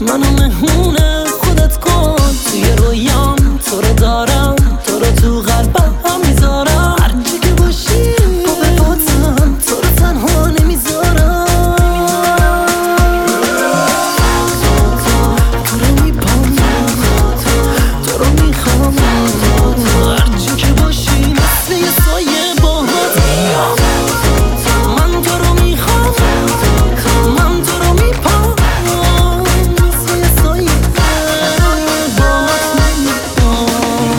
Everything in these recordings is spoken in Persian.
منو مهمون خودت کن، توی رویام تو رو دارم، تو رو تو قلبم میذارم، هرچی که باشی با بپاتم تو رو تنها نمیذارم. تو رو میپام، تو رو میخوام، هرچی که باشی مثل یه سایه باهات میام. من تو رو میخوام، من تو رو میپام، مثل یه سایه باهات میام.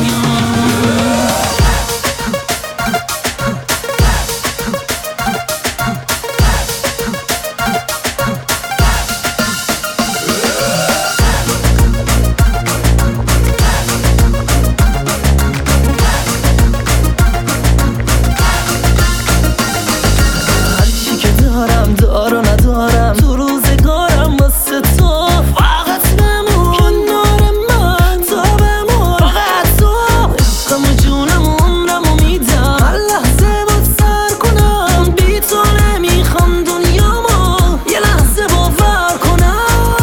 هرچی که دارم دار و ندارم تو روزگارم واسه تو، فقط بمون کنار من، تا بمون فقط تو. عشقم و جونم و عمرم و میدم، هر لحظه باد سر کنم، بی تو نمیخوام دنیامو یه لحظه باور کنم.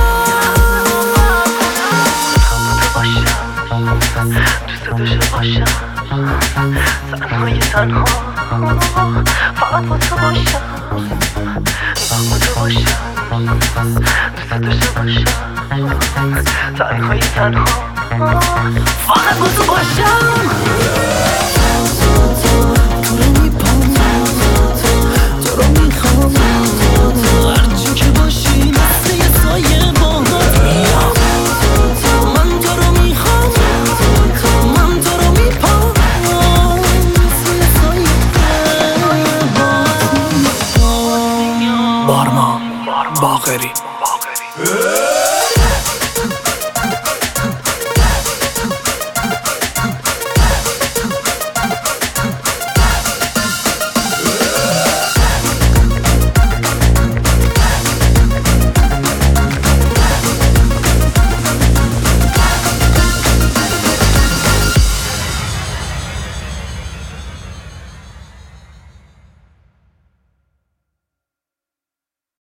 دوست باشم، تنهای تنها، فقط با تو باشم، با تو باشم، دوست باشم، تنهای تنها، فقط با تو باشم. تو رو میپام، تو رو میخوام، هرچی که باشی مثل یه سایه باهات میام. من تو رو میخوام، من تو رو میپام، مثل یه سایه باهات میام. بارمان باقری